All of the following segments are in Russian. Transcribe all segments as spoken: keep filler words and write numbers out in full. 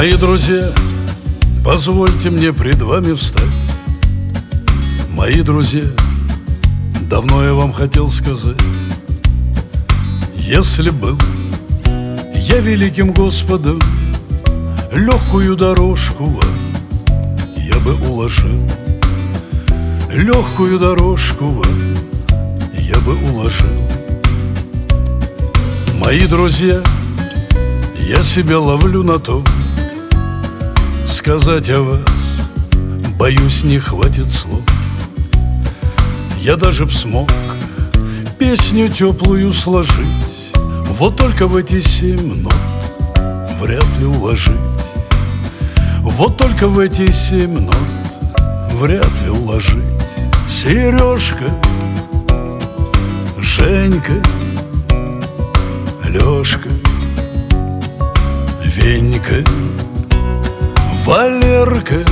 Мои друзья, позвольте мне пред вами встать. Мои друзья, давно я вам хотел сказать: если был я великим Господом, легкую дорожку вам я бы уложил. Легкую дорожку вам я бы уложил. Мои друзья, я себя ловлю на том, сказать о вас, боюсь, не хватит слов. Я даже б смог песню теплую сложить, вот только в эти семь нот вряд ли уложить. Вот только в эти семь нот вряд ли уложить. Сережка, Женька, Лешка, Венька, Валерка,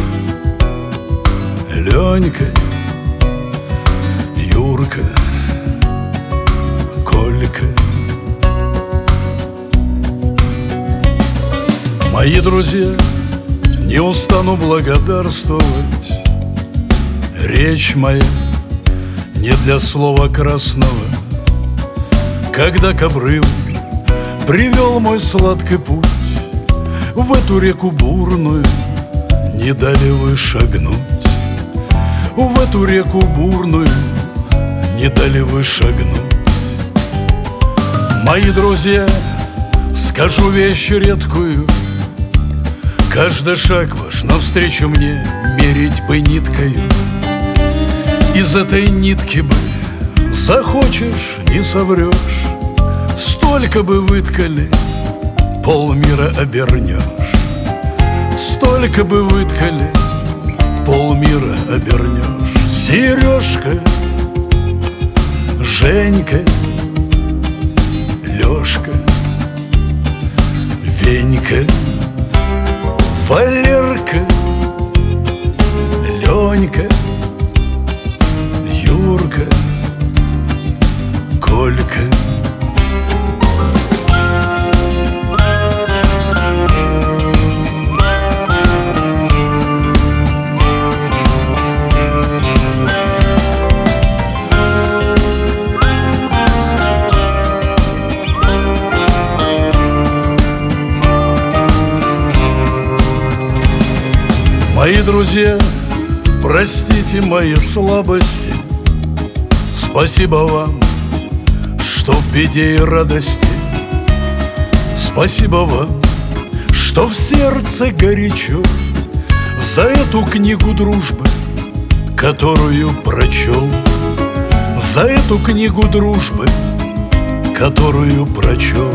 Ленька, Юрка, Колька. Мои друзья, не устану благодарствовать. Речь моя не для слова красного, когда к обрыву привел мой сладкий путь, в эту реку бурную не дали вы шагнуть. В эту реку бурную не дали вы шагнуть. Мои друзья, скажу вещь редкую: каждый шаг ваш навстречу мне мерить бы ниткою. Из этой нитки бы захочешь, не соврешь. Столько бы выткали, полмира обернешь. Столько бы выткали, полмира обернешь. Сережка, Женька, Лешка, Венька, Валерка, Ленька, Юрка, Колька. Мои друзья, простите мои слабости. Спасибо вам, что в беде и радости. Спасибо вам, что в сердце горячо, за эту книгу дружбы, которую прочел. За эту книгу дружбы, которую прочел.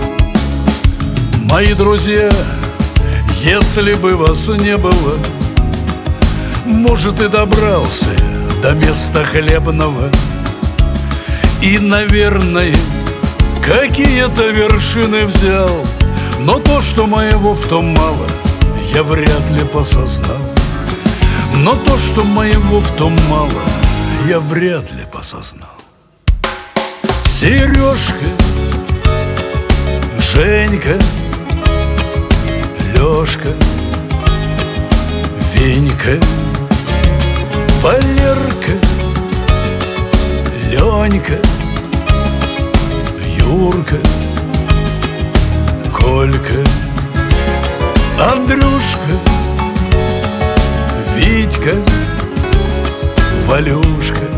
Мои друзья, если бы вас не было, может, и добрался до места хлебного, и, наверное, какие-то вершины взял. Но то, что моего в том мало, я вряд ли посознал. Но то, что моего в том мало, я вряд ли посознал. Сережка, Женька, Лешка, Венька, Валерка, Ленька, Юрка, Колька, Андрюшка, Витька, Валюшка,